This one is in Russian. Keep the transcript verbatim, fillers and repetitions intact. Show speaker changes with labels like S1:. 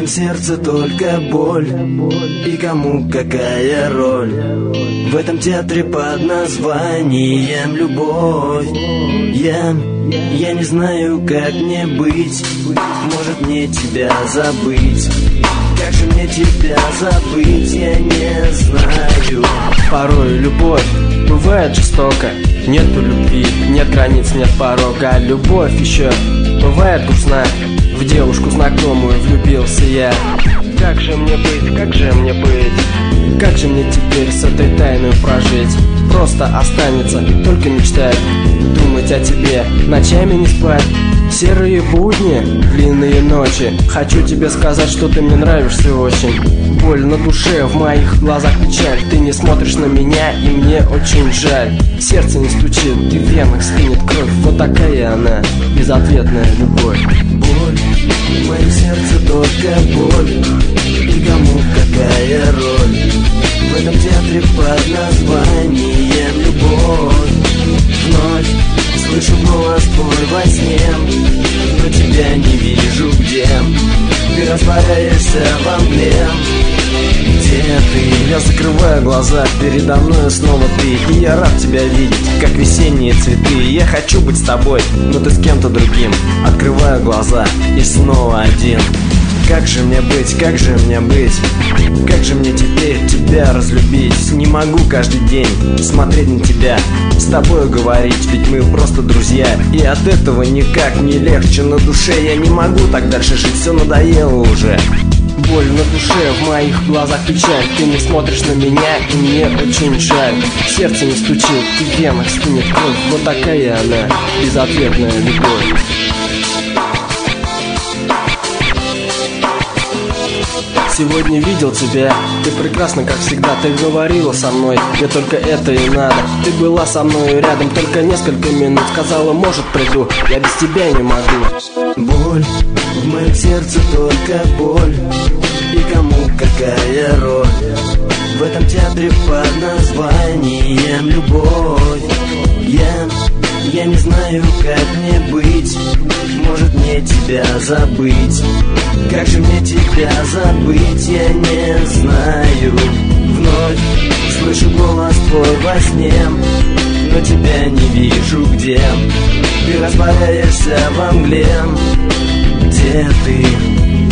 S1: моем сердце только боль. И кому какая роль в этом театре под названием любовь? Я, я не знаю, как мне быть. Может мне тебя забыть? Как же мне тебя забыть, я не знаю.
S2: Порой любовь бывает жестока. Нету любви, нет границ, нет порога. А любовь еще бывает грустна. В девушку знакомую влюбился я. Как же мне быть, как же мне быть? Как же мне теперь с этой тайной прожить? Просто останется только мечтать, думать о тебе, ночами не спать. Серые будни, длинные ночи. Хочу тебе сказать, что ты мне нравишься очень. Боль на душе, в моих глазах печаль. Ты не смотришь на меня, и мне очень жаль. Сердце не стучит, и в венах стынет кровь. Вот такая она, безответная любовь.
S1: Боль, в моем сердце только боль. И кому какая роль в этом театре под названием любовь? Вновь слышу голос твой во сне, но тебя не вижу где. Ты растворяешься во мгле. Где ты?
S2: Я закрываю глаза, передо мной снова ты. И я рад тебя видеть, как весенние цветы. Я хочу быть с тобой, но ты с кем-то другим. Открываю глаза и снова один. Как же мне быть, как же мне быть? Как же мне теперь тебя разлюбить? Не могу каждый день смотреть на тебя, с тобой говорить, ведь мы просто друзья. И от этого никак не легче на душе. Я не могу так дальше жить, все надоело уже. Боль на душе, в моих глазах печаль. Ты не смотришь на меня, и мне очень жаль. Сердце не стучит, и в венах стынет кровь. Вот такая она, безответная любовь. Сегодня видел тебя, ты прекрасна, как всегда. Ты говорила со мной, мне только это и надо. Ты была со мной рядом только несколько минут. Сказала, может приду, я без тебя не могу.
S1: Боль, в моем сердце только боль. И кому какая роль в этом театре под названием любовь? Я, я не знаю, как мне быть. Может мне тебя забыть? Как же мне тебя забыть, я не знаю. Вновь слышу голос твой во сне, но тебя не вижу где. Ты растворяешься во мгле. Где ты?